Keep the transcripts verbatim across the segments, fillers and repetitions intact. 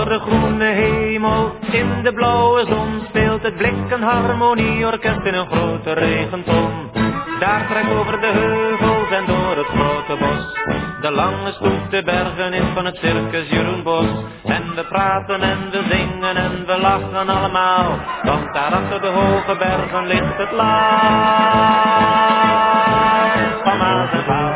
onder de groene hemel, in de blauwe zon speelt het blikken harmonieorkest in een grote regenton. Daar trekt over de heuvels en door het grote bos de lange stoet de bergen in van het circus Jeroen Bos. En we praten en we zingen en we lachen allemaal, want daar achter de hoge bergen ligt het land van Maas en Waal.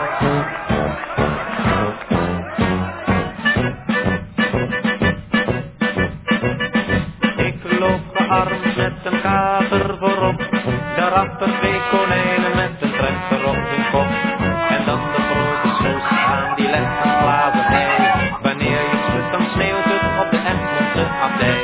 Arms met een kater voorop, daarachter twee konijnen met een trechter op hun kop. En dan de grote zus aan die legt een glazen ei. Wanneer je schudt dan sneeuwt het op de Egmondse abdij.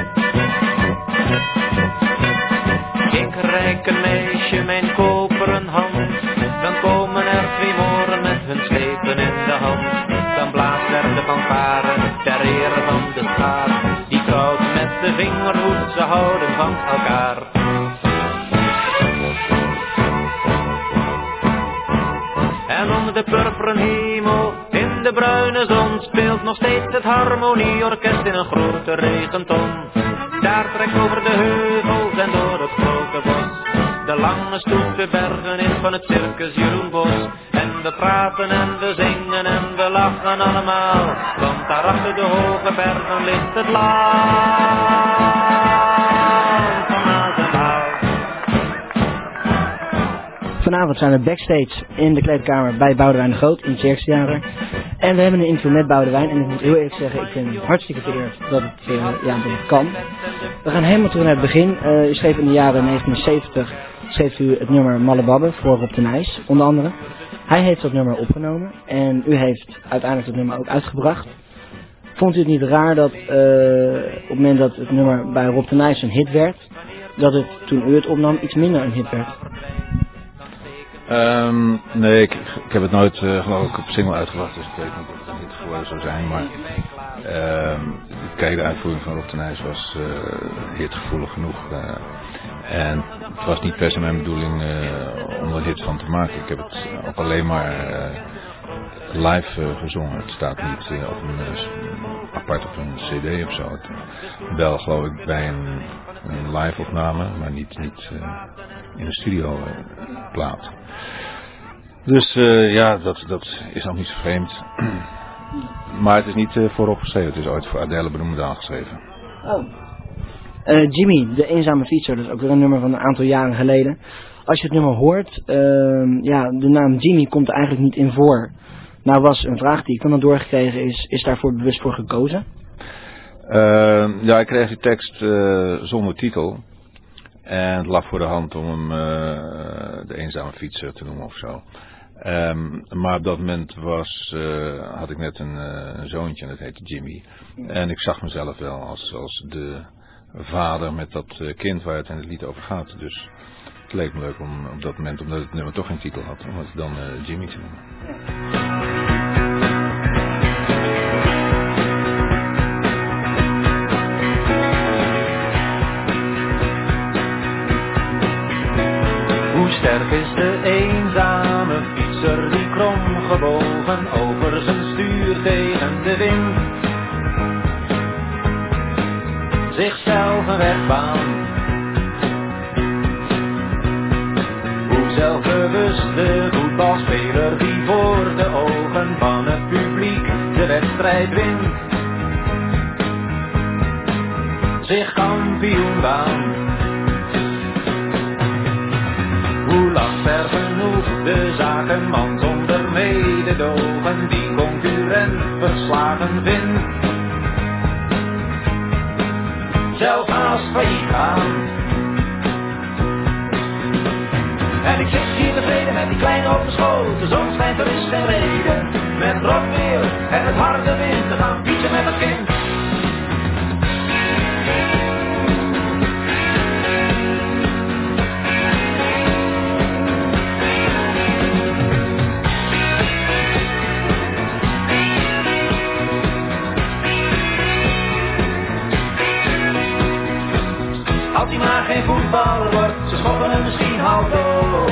Ik reik een meisje mijn koperen hand, dan komen er twee moren met hun slepen in de hand. Dan blaast er de fanfare ter ere van de schaar, die trouwt met de vingerhoed, ze houden van elkaar. En onder de purperen hemel, in de bruine zon, speelt nog steeds het harmonieorkest in een grote regenton. Daar trekt over de heuvels en door het grote bos de lange stoet de bergen in van het circus Jeroen Bos. En we praten en we zingen en we lachen allemaal, want daar achter de hoge bergen ligt het land van Maas en Waal. Vanavond zijn we backstage in de kleedkamer bij Boudewijn de Groot in het Circustheater. En we hebben een interview met Boudewijn en ik moet heel even zeggen, ik vind het hartstikke vereerd dat het, uh, ja, dat het kan. We gaan helemaal terug naar het begin. Uh, u schreef in de jaren negentien zeventig schreef u het nummer Malle Babbe voor Rob de Nijs, onder andere. Hij heeft dat nummer opgenomen en u heeft uiteindelijk dat nummer ook uitgebracht. Vond u het niet raar dat uh, op het moment dat het nummer bij Rob de Nijs een hit werd, dat het toen u het opnam iets minder een hit werd? Um, nee, ik, ik heb het nooit uh, geloof ik op single uitgebracht, dus ik weet niet of het een hit geworden zou zijn, maar um, kijk, de uitvoering van Rob de Nijs was uh, hitgevoelig genoeg. Uh, en het was niet per se mijn bedoeling uh, om er een hit van te maken. Ik heb het ook alleen maar uh, live uh, gezongen. Het staat niet uh, op een, uh, apart op een cd of zo. Het, wel geloof ik bij een, een live opname, maar niet, niet uh, in een studio uh, plaat. Dus uh, ja, dat, dat is nog niet zo vreemd. Maar het is niet uh, voorop geschreven. Het is ooit voor Adele Bloemendaal geschreven. Oh. Uh, Jimmy, de eenzame fietser, dat is ook weer een nummer van een aantal jaren geleden. Als je het nummer hoort, uh, ja, de naam Jimmy komt er eigenlijk niet in voor. Nou was een vraag die ik dan had doorgekregen, is, is daarvoor bewust voor gekozen? Uh, ja, ik kreeg die tekst uh, zonder titel. En het lag voor de hand om hem uh, de eenzame fietser te noemen of zo. Um, maar op dat moment was, uh, had ik net een, uh, een zoontje en dat heette Jimmy. En ik zag mezelf wel als, als de vader met dat uh, kind waar het in het lied over gaat. Dus het leek me leuk om op dat moment, omdat het nummer toch geen titel had, om het dan uh, Jimmy te noemen. Hoe sterk is de eenzame fietser die kromgebogen over zijn stuur tegen de wind zichzelf een weg baant. Hoe zelfbewust de voetbalspeler die voor de ogen van het publiek de wedstrijd wint zich kampioen baant. Hoe lacht ver genoeg de zakenman zonder mededogen die concurrent verslagen vindt, zelf haast failliet gaan. En ik zit hier tevreden met die kleine open schoot, de zon schijnt, er is geen reden met rot weer en het harde wind te gaan fietsen met het kind. Als hij maar geen voetballer wordt, ze schoppen hem misschien half dood.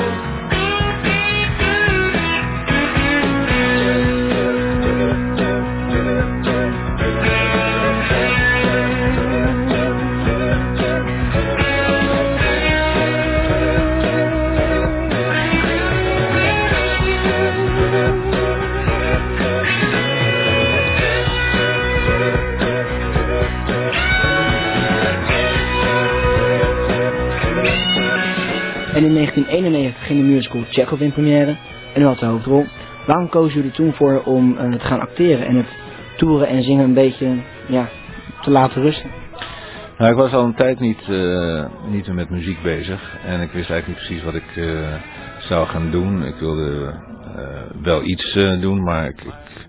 in negentien eenennegentig ging de musical Tchekhov in première en u had de hoofdrol. Waarom kozen jullie toen voor om uh, te gaan acteren en het toeren en zingen een beetje ja, te laten rusten? Nou, ik was al een tijd niet, uh, niet meer met muziek bezig en ik wist eigenlijk niet precies wat ik uh, zou gaan doen. Ik wilde uh, wel iets uh, doen, maar ik, ik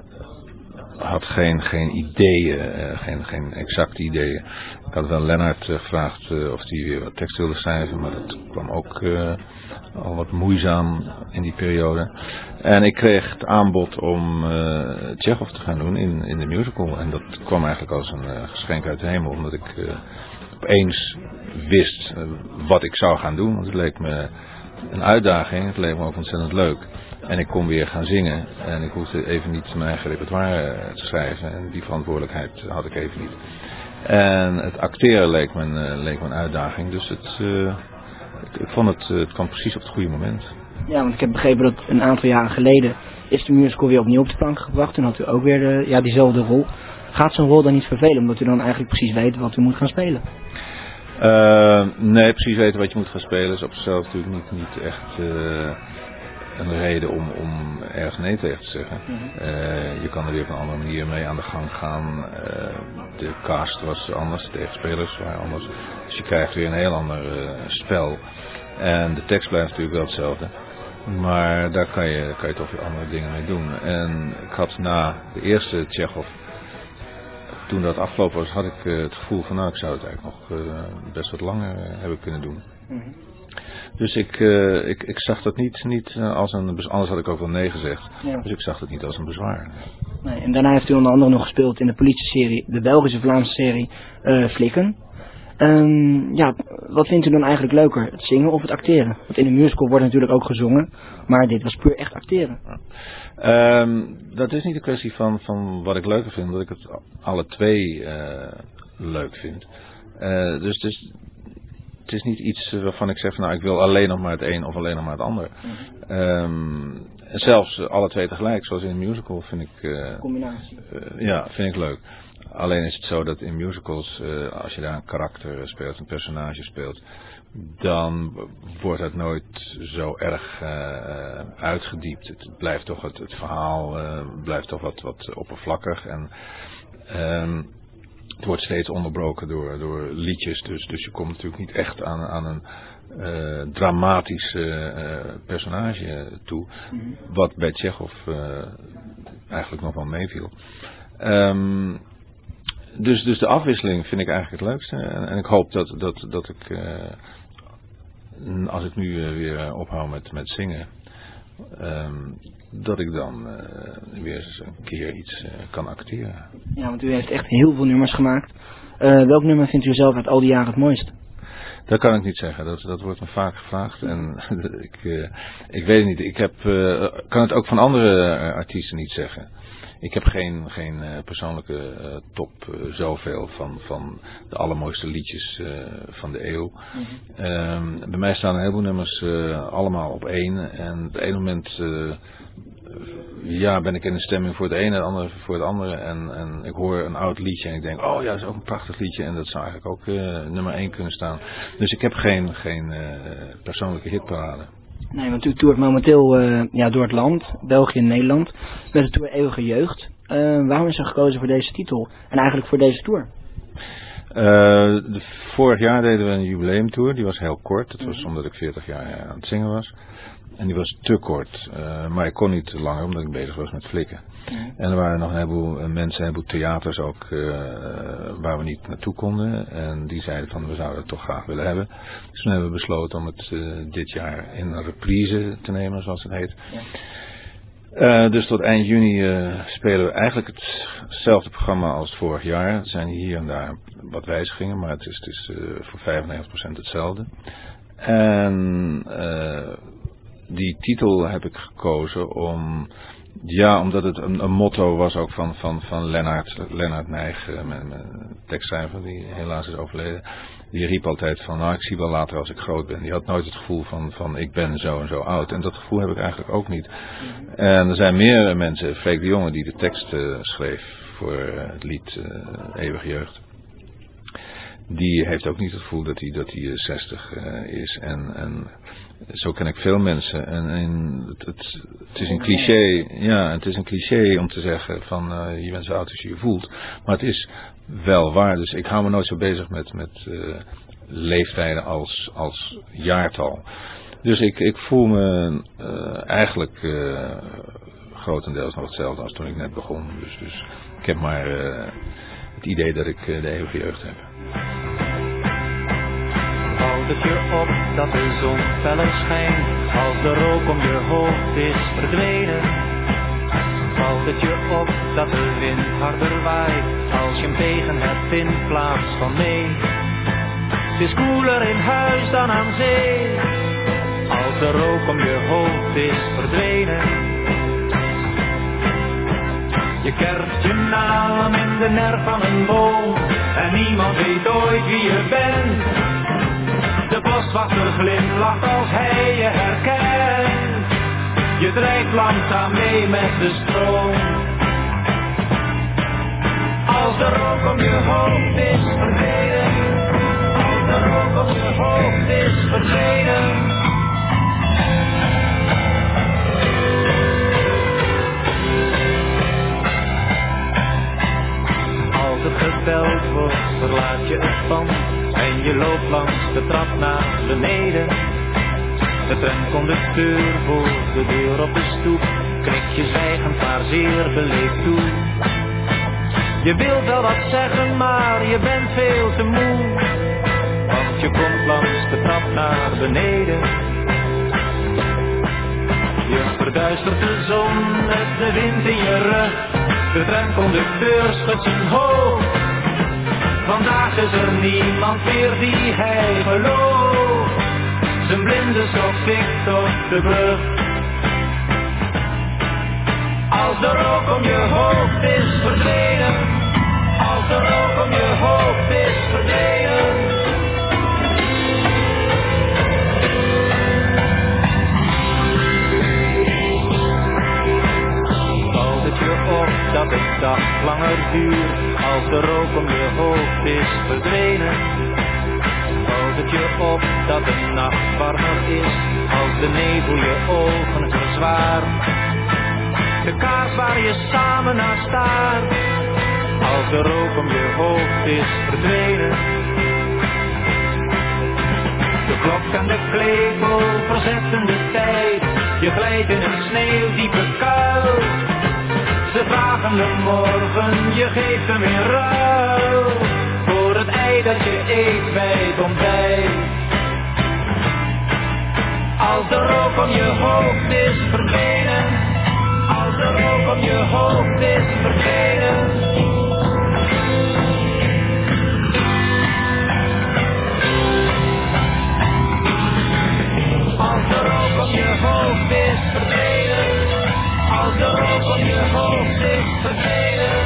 had geen, geen ideeën, uh, geen, geen exacte ideeën. Ik had wel Lennart uh, gevraagd uh, of hij weer wat tekst wilde schrijven, maar dat kwam ook uh, al wat moeizaam in die periode. En ik kreeg het aanbod om uh, Tchekhov te gaan doen in, in de musical. En dat kwam eigenlijk als een uh, geschenk uit de hemel, omdat ik uh, opeens wist uh, wat ik zou gaan doen. Want het leek me een uitdaging, het leek me ook ontzettend leuk. En ik kon weer gaan zingen en ik hoefde even niet mijn eigen repertoire te schrijven. En die verantwoordelijkheid had ik even niet. En het acteren leek me een, leek me een uitdaging. Dus het, uh, ik, ik vond het, het kwam precies op het goede moment. Ja, want ik heb begrepen dat een aantal jaren geleden is de musical weer opnieuw op de plank gebracht. Toen had u ook weer de, ja, diezelfde rol. Gaat zo'n rol dan niet vervelen, omdat u dan eigenlijk precies weet wat u moet gaan spelen? Uh, nee, precies weten wat je moet gaan spelen is op zichzelf natuurlijk niet, niet echt uh, een reden om, om ergens nee tegen te zeggen. Mm-hmm. Uh, je kan er weer op een andere manier mee aan de gang gaan. Uh, de cast was anders, de tegenspelers waren anders. Dus je krijgt weer een heel ander uh, spel. En de tekst blijft natuurlijk wel hetzelfde. Maar daar kan je, kan je toch weer andere dingen mee doen. En ik had na de eerste Tchekhov, toen dat afgelopen was, had ik uh, het gevoel van nou, ik zou het eigenlijk nog uh, best wat langer uh, hebben kunnen doen. Mm-hmm. Dus ik, uh, ik, ik zag dat niet, niet uh, als een bezwaar, anders had ik ook wel nee gezegd. Ja. Dus ik zag dat niet als een bezwaar. Nee, en daarna heeft u onder andere nog gespeeld in de politieserie, de Belgische Vlaamse serie uh, Flikken. Um, ja, wat vindt u dan eigenlijk leuker, het zingen of het acteren? Want in de musical wordt natuurlijk ook gezongen, maar dit was puur echt acteren. Ja. Um, dat is niet een kwestie van, van wat ik leuker vind, omdat ik het alle twee uh, leuk vind. Uh, dus het is, het is niet iets waarvan ik zeg van nou ik wil alleen nog maar het een of alleen nog maar het ander. Mm-hmm. Um, zelfs alle twee tegelijk, zoals in een musical, vind ik, uh, combinatie. Uh, ja, vind ik leuk. Alleen is het zo dat in musicals, uh, als je daar een karakter speelt, een personage speelt, dan wordt het nooit zo erg uh, uitgediept. Het blijft toch het, het verhaal uh, blijft toch wat, wat oppervlakkig en um, het wordt steeds onderbroken door, door liedjes. Dus, dus je komt natuurlijk niet echt aan, aan een uh, dramatisch uh, personage toe, mm-hmm. Wat bij Tchekhov uh, eigenlijk nog wel meeviel. Um, Dus, dus de afwisseling vind ik eigenlijk het leukste. En, en ik hoop dat, dat, dat ik, uh, als ik nu uh, weer ophoud met, met zingen, um, dat ik dan uh, weer eens een keer iets uh, kan acteren. Ja, want u heeft echt heel veel nummers gemaakt. Uh, welk nummer vindt u zelf uit al die jaren het mooiste? Dat kan ik niet zeggen. Dat, dat wordt me vaak gevraagd. En ik, uh, ik weet het niet. Ik heb, uh, kan het ook van andere uh, artiesten niet zeggen. Ik heb geen, geen uh, persoonlijke uh, top uh, zoveel van, van de allermooiste liedjes uh, van de eeuw. Mm-hmm. Um, bij mij staan een heleboel nummers uh, allemaal op één. En op het ene moment uh, ja, ben ik in de stemming voor het ene en het andere voor het andere. En, en ik hoor een oud liedje en ik denk, oh ja, dat is ook een prachtig liedje. En dat zou eigenlijk ook uh, nummer één kunnen staan. Dus ik heb geen, geen uh, persoonlijke hitparade. Nee, want u toert momenteel uh, ja, door het land, België en Nederland, met de tour Eeuwige Jeugd. Uh, waarom is er gekozen voor deze titel en eigenlijk voor deze tour? Uh, de, vorig jaar deden we een jubileumtour, die was heel kort. Dat was mm-hmm. omdat ik veertig jaar aan het zingen was. En die was te kort, uh, maar ik kon niet langer omdat ik bezig was met flikken. Mm-hmm. En er waren nog een heleboel mensen, een heleboel theaters ook uh, waar we niet naartoe konden. En die zeiden van we zouden het toch graag willen hebben. Dus toen hebben we besloten om het uh, dit jaar in een reprise te nemen, zoals het heet. Ja. Uh, dus tot eind juni uh, spelen we eigenlijk hetzelfde programma als vorig jaar. Er zijn hier en daar wat wijzigingen, maar het is, het is uh, voor vijfennegentig procent hetzelfde. En uh, die titel heb ik gekozen om, ja, omdat het een, een motto was ook van, van, van Lennart, Lennart Nijg, uh, mijn, mijn tekstschrijver die helaas is overleden. Die riep altijd van, nou ik zie wel later als ik groot ben. Die had nooit het gevoel van, van ik ben zo en zo oud. En dat gevoel heb ik eigenlijk ook niet. En er zijn meer mensen, Freek de Jonge die de tekst uh, schreef voor uh, het lied uh, Eeuwige Jeugd. die heeft ook niet het gevoel dat hij, dat hij zestig uh, is. En, en zo ken ik veel mensen. En, en het, het, het is een cliché, ja, het is een cliché om te zeggen van uh, je bent zo oud als je je voelt. Maar het is wel waar. Dus ik hou me nooit zo bezig met, met uh, leeftijden als, als jaartal. Dus ik, ik voel me uh, eigenlijk uh, grotendeels nog hetzelfde als toen ik net begon. Dus, dus ik heb maar uh, het idee dat ik uh, de eeuwige jeugd heb. Houd het je op dat de zon feller schijnt, als de rook om je hoofd is verdwenen. Valt het je op dat de wind harder waait, als je hem tegen hebt in plaats van mee. Het is koeler in huis dan aan zee, als de rook om je hoofd is verdwenen. Je kerft je naam in de nerf van een boom, en niemand weet ooit wie je bent. De boswachter glimlacht als hij je herkent. Je drijft langzaam mee met de stroom. Als de rook om je hoofd is verdwenen, als de rook om je hoofd is verdwenen. Als het gebeld wordt, verlaat je het pand en je loopt langs de trap naar beneden. De tramconducteur voor de deur op de stoep knikt je zwijgend maar zeer beleefd toe. Je wilt wel wat zeggen, maar je bent veel te moe, want je komt langs de trap naar beneden. Je verduistert de zon met de wind in je rug, de tramconducteur schudt zijn hoofd. Vandaag is er niemand meer die hij gelooft. Zijn blinde stok tikt op de brug. Als de rook om je hoofd is verdwenen, als de rook om je hoofd is verdwenen. Valt het je op dat de dag langer duurt, als de rook om je hoofd is verdwenen. Valt het je op dat de nacht warmer is, als de nevel je ogen verzwaart. De kaars waar je samen naar staart, als de rook om je hoofd is verdwenen. De klok en de klepel verzetten de tijd, je glijdt in een sneeuwdiepe kuil. Ze vragen de morgen, je geeft hem in ruil voor het ei dat je eet bij het ontbijt. Als de rook om je hoofd is verdwenen, als de rook om je hoofd is verdwenen. Als de rook om je hoofd is verdwenen, als de rook om je hoofd is verdwenen.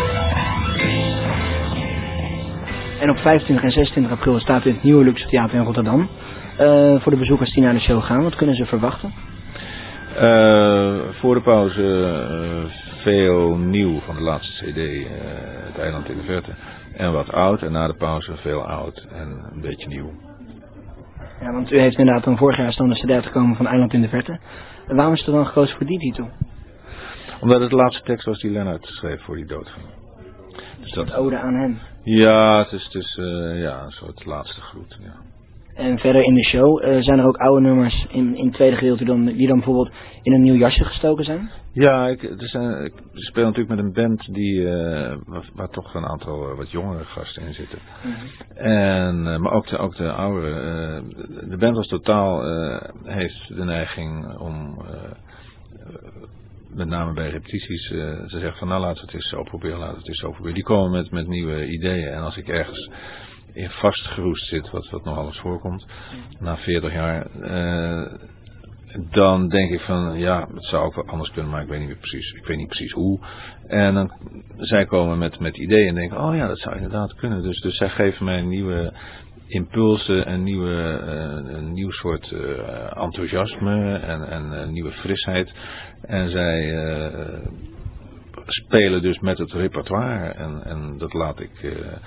En op vijfentwintig en zesentwintig april staat u in het Nieuwe Luxe Theater in Rotterdam. Uh, voor de bezoekers die naar de show gaan, wat kunnen ze verwachten? Uh, voor de pauze uh, veel nieuw van de laatste cd, uh, Het Eiland in de Verte. En wat oud, en na de pauze veel oud en een beetje nieuw. Ja, want u heeft inderdaad dan vorig jaar stond de cd uitgekomen van Eiland in de Verte. En waarom is er dan gekozen voor die titel? Omdat het de laatste tekst was die Lennart schreef voor die doodgang. Dus dat een ode aan hem. Ja, het is, het is uh, ja, een soort laatste groet. Ja. En verder in de show uh, zijn er ook oude nummers in, in het tweede gedeelte dan, die dan bijvoorbeeld in een nieuw jasje gestoken zijn? Ja, ik, er zijn, ik speel natuurlijk met een band die, uh, waar, waar toch een aantal uh, wat jongere gasten in zitten. Mm-hmm. En, uh, maar ook de, ook de oudere. Uh, de band als totaal uh, heeft de neiging om, uh, uh, met name bij repetities, uh, ze zeggen van nou laten we het eens zo proberen, laten we het eens zo proberen. Die komen met, met nieuwe ideeën en als ik ergens in vastgeroest zit, wat, wat nogal eens voorkomt, na veertig jaar, uh, dan denk ik van, ja, het zou ook wel anders kunnen, maar ik weet niet meer precies, ik weet niet precies hoe. En dan, zij komen met, met ideeën en denken, oh ja, dat zou inderdaad kunnen. Dus, dus zij geven mij nieuwe impulsen, een, nieuwe, uh, een nieuw soort uh, enthousiasme en, en uh, nieuwe frisheid. En zij uh, spelen dus met het repertoire en, en dat laat ik... Uh,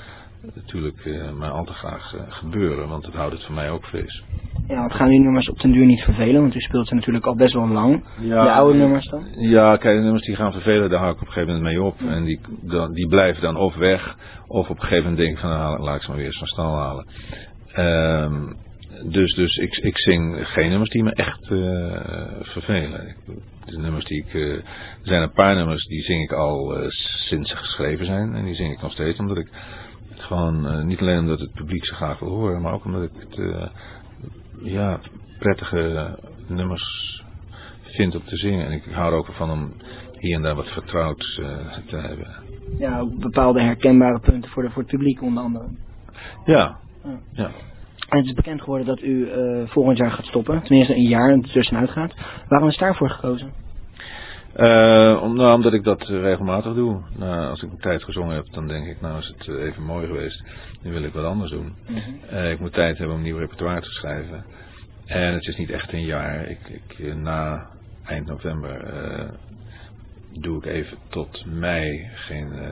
natuurlijk uh, maar al te graag uh, gebeuren, want het houdt het voor mij ook fris. Ja, want gaan die nummers op den duur niet vervelen? Want u speelt ze natuurlijk al best wel lang. Ja, de oude nummers dan? Ja, kijk, de nummers die gaan vervelen, daar hou ik op een gegeven moment mee op. Ja. En die, dan, die blijven dan of weg, of op een gegeven moment denk ik van, nou, laat ik ze maar weer eens van stal halen. Um, dus dus ik, ik zing geen nummers die me echt uh, vervelen. Ik, de nummers die ik, uh, er zijn een paar nummers die zing ik al uh, sinds ze geschreven zijn. En die zing ik nog steeds omdat ik gewoon, uh, niet alleen omdat het publiek ze graag wil horen, maar ook omdat ik het, uh, ja, prettige nummers vind om te zingen. En ik hou er ook van om hier en daar wat vertrouwd uh, te hebben. Ja, ook bepaalde herkenbare punten voor, de, voor het publiek onder andere. Ja, ja. ja. En het is bekend geworden dat u uh, volgend jaar gaat stoppen. Tenminste een jaar er tussenuit gaat. Waarom is daarvoor gekozen? Uh, om, nou, omdat ik dat uh, regelmatig doe. Nou, als ik een tijd gezongen heb, dan denk ik, nou is het uh, even mooi geweest. Nu wil ik wat anders doen. Mm-hmm. Uh, ik moet tijd hebben om nieuw repertoire te schrijven. En het is niet echt een jaar. Ik, ik, uh, na eind november uh, doe ik even tot mei geen... Uh,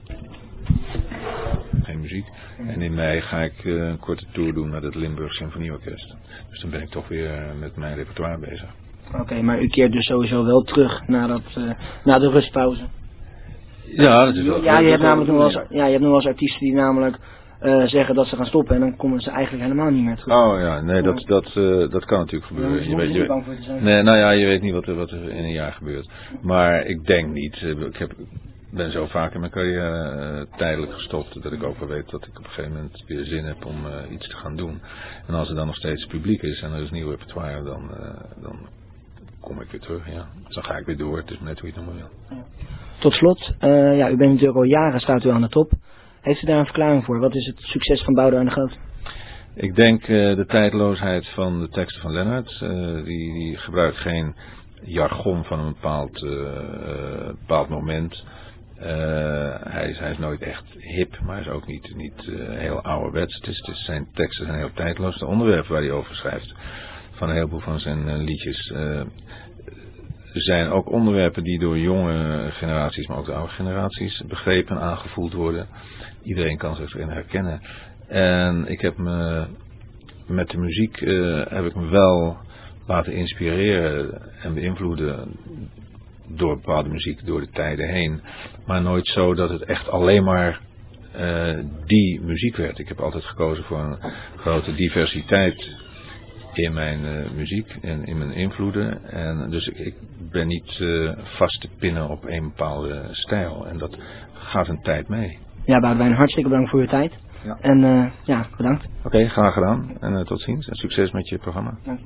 geen muziek. En in mei ga ik uh, een korte tour doen naar het Limburg Symfonieorkest. Dus dan ben ik toch weer uh, met mijn repertoire bezig. Oké, okay, maar u keert dus sowieso wel terug na, dat, uh, na de rustpauze? Ja, dat is wel... Ja, je hebt namelijk nog wel eens, ja, je hebt nog wel eens artiesten die namelijk uh, zeggen dat ze gaan stoppen en dan komen ze eigenlijk helemaal niet meer terug. Oh ja, nee, dat, dat, uh, dat kan natuurlijk gebeuren. Ja, je weet, je, bang voor te zijn. Nee, nou ja, je weet niet wat er, wat er in een jaar gebeurt. Maar ik denk niet. Ik heb... Ik ben zo vaak in mijn carrière uh, tijdelijk gestopt dat ik ook wel weet dat ik op een gegeven moment weer zin heb om uh, iets te gaan doen. En als er dan nog steeds publiek is en er is nieuw repertoire, dan, uh, dan kom ik weer terug. Ja. Dus dan ga ik weer door. Het is net hoe je het noemen wil. Ja. Tot slot, uh, ja, u bent natuurlijk al jaren staat u aan de top. Heeft u daar een verklaring voor? Wat is het succes van Boudewijn de Groot? Ik denk uh, de tijdloosheid van de teksten van Leonard. Uh, die, die gebruikt geen jargon van een bepaald, uh, uh, bepaald moment. Uh, hij, is, hij is nooit echt hip, maar hij is ook niet, niet uh, heel ouderwets. Het is, het is, zijn teksten zijn heel tijdloos. De onderwerpen waar hij over schrijft, van een heleboel van zijn uh, liedjes, uh, zijn ook onderwerpen die door jonge generaties, maar ook de oude generaties, begrepen en aangevoeld worden. Iedereen kan zich erin herkennen. En ik heb me, met de muziek uh, heb ik me wel laten inspireren en beïnvloeden door bepaalde muziek, door de tijden heen. Maar nooit zo dat het echt alleen maar uh, die muziek werd. Ik heb altijd gekozen voor een grote diversiteit in mijn uh, muziek en in mijn invloeden. En dus ik, ik ben niet uh, vast te pinnen op een bepaalde stijl. En dat gaat een tijd mee. Ja, Boudewijn, hartstikke bedankt voor uw tijd. Ja. En uh, ja, bedankt. Oké, okay, graag gedaan. En uh, tot ziens. En succes met je programma. Dank.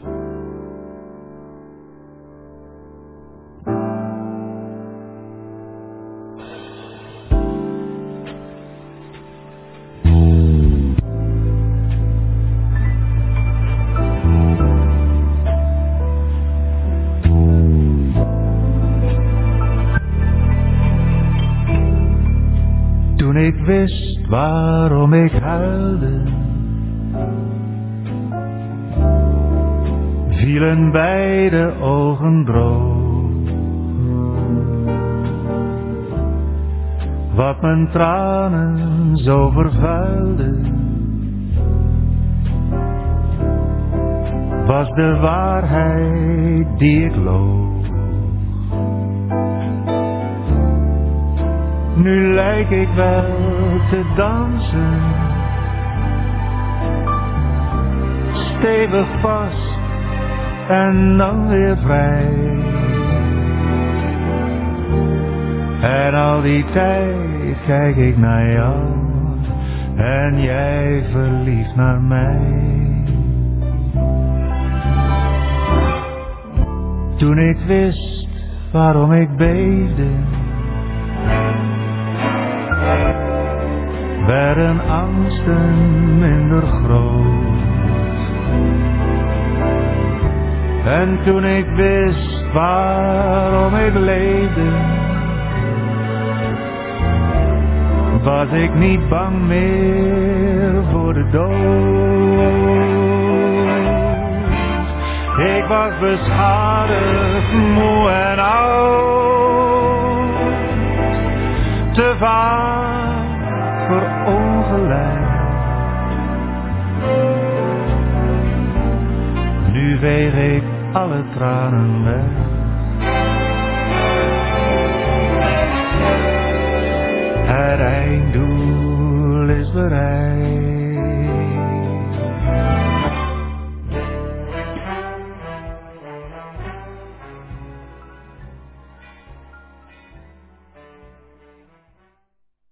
Toen ik wist waarom ik huilde, vielen beide ogen droog. Wat mijn tranen zo vervuilde, was de waarheid die ik loog. Nu lijk ik wel te dansen, stevig vast en dan weer vrij. En al die tijd kijk ik naar jou en jij verliefd naar mij. Toen ik wist waarom ik beefde, werden angsten minder groot. En toen ik wist waarom ik leefde, was ik niet bang meer voor de dood. Ik was beschadigd, moe en oud, te vaak verongelukt. gelijk. Nu veeg ik alle tranen weg. Het einddoel is bereikt.